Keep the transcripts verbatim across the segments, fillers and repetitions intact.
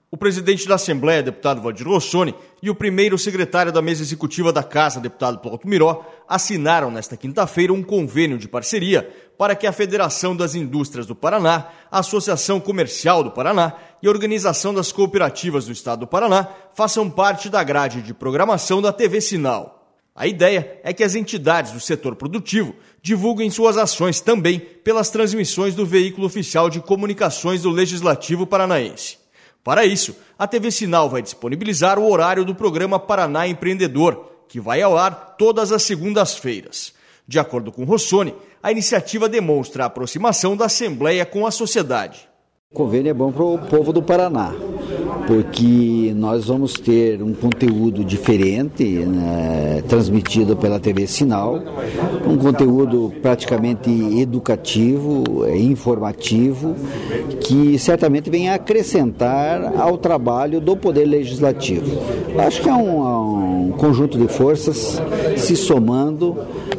O presidente da Assembleia, deputado Valdir Rossoni, e o primeiro secretário da mesa executiva da Casa, deputado Plauto Miró, assinaram nesta quinta-feira um convênio de parceria para que a Federação das Indústrias do Paraná, a Associação Comercial do Paraná e a Organização das Cooperativas do Estado do Paraná façam parte da grade de programação da T V Sinal. A ideia é que as entidades do setor produtivo divulguem suas ações também pelas transmissões do veículo oficial de comunicações do Legislativo Paranaense. Para isso, a T V Sinal vai disponibilizar o horário do programa Paraná Empreendedor, que vai ao ar todas as segundas-feiras. De acordo com Rossoni, a iniciativa demonstra a aproximação da Assembleia com a sociedade. O convênio é bom para o povo do Paraná, porque nós vamos ter um conteúdo diferente, né, transmitido pela T V Sinal, um conteúdo praticamente educativo, informativo, que certamente vem acrescentar ao trabalho do Poder Legislativo. Acho que é um, um conjunto de forças se somando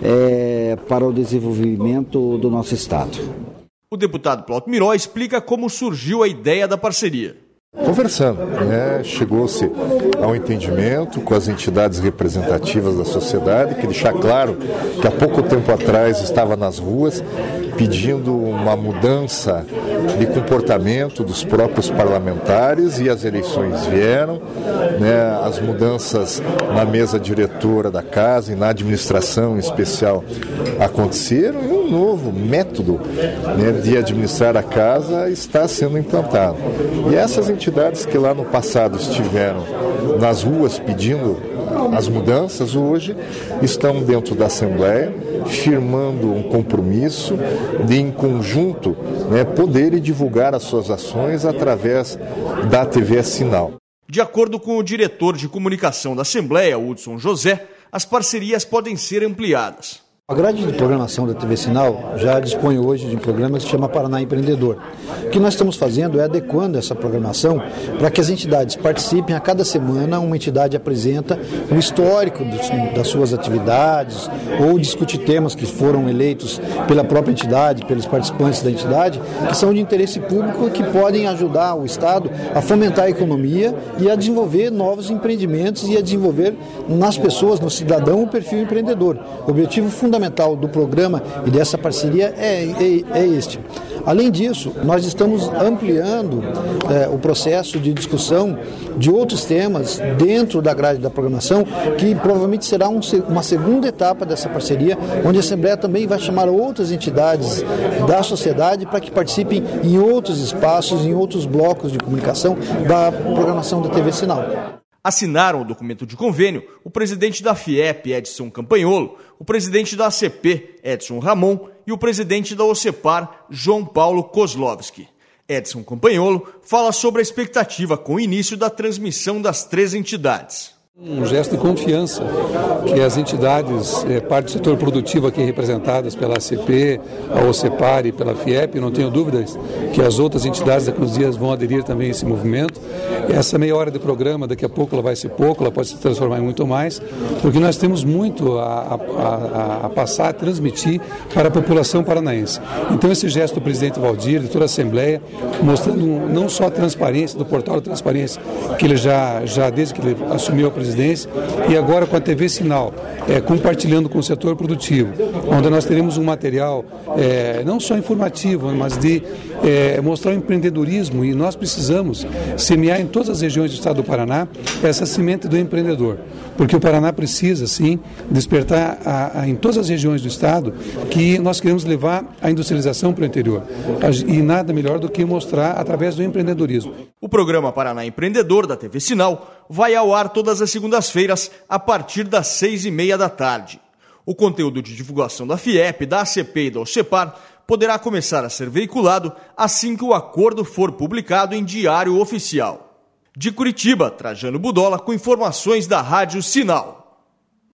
é, para o desenvolvimento do nosso Estado. O deputado Plauto Miró explica como surgiu a ideia da parceria. Conversando, né? Chegou-se a um entendimento com as entidades representativas da sociedade, que deixar claro que há pouco tempo atrás estava nas ruas pedindo uma mudança de comportamento dos próprios parlamentares, e as eleições vieram, né? As mudanças na mesa diretora da casa e na administração em especial aconteceram, e um novo método, né, de administrar a casa está sendo implantado. E essas entidades que lá no passado estiveram nas ruas pedindo as mudanças, hoje estão dentro da Assembleia, firmando um compromisso de, em conjunto, né, poderem divulgar as suas ações através da T V Sinal. De acordo com o diretor de comunicação da Assembleia, Hudson José, as parcerias podem ser ampliadas. A grade de programação da T V Sinal já dispõe hoje de um programa que se chama Paraná Empreendedor. O que nós estamos fazendo é adequando essa programação para que as entidades participem. A cada semana, uma entidade apresenta o histórico das suas atividades ou discute temas que foram eleitos pela própria entidade, pelos participantes da entidade, que são de interesse público e que podem ajudar o Estado a fomentar a economia e a desenvolver novos empreendimentos e a desenvolver nas pessoas, no cidadão, o perfil empreendedor. O objetivo fundamental fundamental do programa e dessa parceria é, é, é este. Além disso, nós estamos ampliando é, o processo de discussão de outros temas dentro da grade da programação, que provavelmente será um, uma segunda etapa dessa parceria, onde a Assembleia também vai chamar outras entidades da sociedade para que participem em outros espaços, em outros blocos de comunicação da programação da T V Sinal. Assinaram o documento de convênio o presidente da FIEP, Edson Campanholo, o presidente da A C P, Edson Ramon, e o presidente da OCEPAR, João Paulo Kozlovski. Edson Campanholo fala sobre a expectativa com o início da transmissão das três entidades. Um gesto de confiança que as entidades, é, parte do setor produtivo aqui representadas pela A C P, a OCEPAR e pela FIEP, não tenho dúvidas que as outras entidades daqui a uns dias vão aderir também a esse movimento. Essa meia hora de programa, daqui a pouco ela vai ser pouco, ela pode se transformar em muito mais, porque nós temos muito a, a, a passar, a transmitir para a população paranaense. Então esse gesto do presidente Valdir, de toda a Assembleia, mostrando não só a transparência do portal de transparência, que ele já, já desde que ele assumiu a presidência, e agora com a T V Sinal, é, compartilhando com o setor produtivo, onde nós teremos um material é, não só informativo, mas de é, mostrar o empreendedorismo, e nós precisamos semear em todas as regiões do estado do Paraná essa semente do empreendedor, porque o Paraná precisa, sim, despertar a, a, em todas as regiões do estado que nós queremos levar a industrialização para o interior, e nada melhor do que mostrar através do empreendedorismo. O programa Paraná Empreendedor da T V Sinal vai ao ar todas as segundas-feiras a partir das seis e meia da tarde. O conteúdo de divulgação da FIEP, da A C P e da OCEPAR poderá começar a ser veiculado assim que o acordo for publicado em Diário Oficial. De Curitiba, Trajano Budola com informações da Rádio Sinal.